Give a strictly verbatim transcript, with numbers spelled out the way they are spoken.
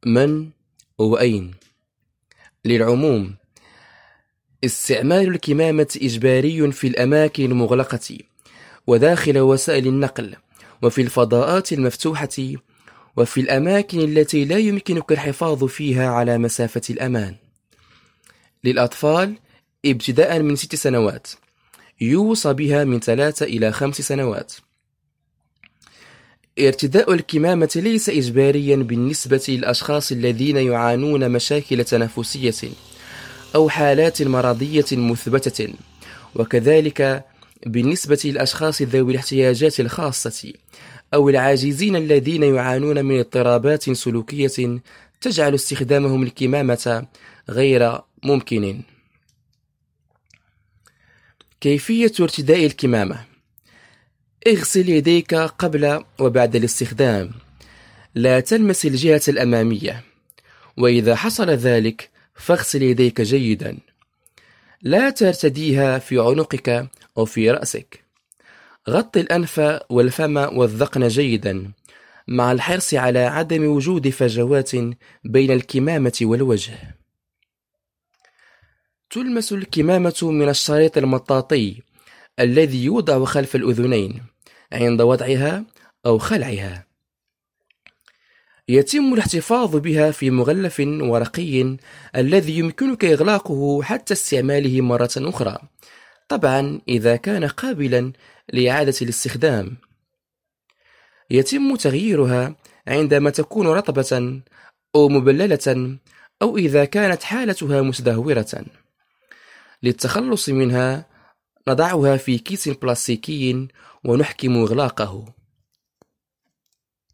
من وأين. للعموم، استعمال الكمامة إجباري في الأماكن المغلقة وداخل وسائل النقل وفي الفضاءات المفتوحة وفي الأماكن التي لا يمكنك الحفاظ فيها على مسافة الأمان. للأطفال ابتداء من ست سنوات، يوصى بها من ثلاث إلى خمس سنوات. ارتداء الكمامة ليس إجباريا بالنسبة للأشخاص الذين يعانون مشاكل تنفسية أو حالات مرضية مثبتة، وكذلك بالنسبة للأشخاص ذوي الاحتياجات الخاصة أو العاجزين الذين يعانون من اضطرابات سلوكية تجعل استخدامهم الكمامة غير ممكن. كيفية ارتداء الكمامة: اغسل يديك قبل وبعد الاستخدام، لا تلمس الجهة الأمامية، وإذا حصل ذلك فاغسل يديك جيدا. لا ترتديها في عنقك أو في رأسك. غطي الأنف والفم والذقن جيدا، مع الحرص على عدم وجود فجوات بين الكمامة والوجه. تلمس الكمامة من الشريط المطاطي الذي يوضع خلف الأذنين عند وضعها أو خلعها. يتم الاحتفاظ بها في مغلف ورقي الذي يمكنك إغلاقه حتى استعماله مرة أخرى، طبعا إذا كان قابلا لإعادة الاستخدام. يتم تغييرها عندما تكون رطبة أو مبللة أو إذا كانت حالتها متدهورة. للتخلص منها نضعها في كيس بلاستيكي ونحكم إغلاقه.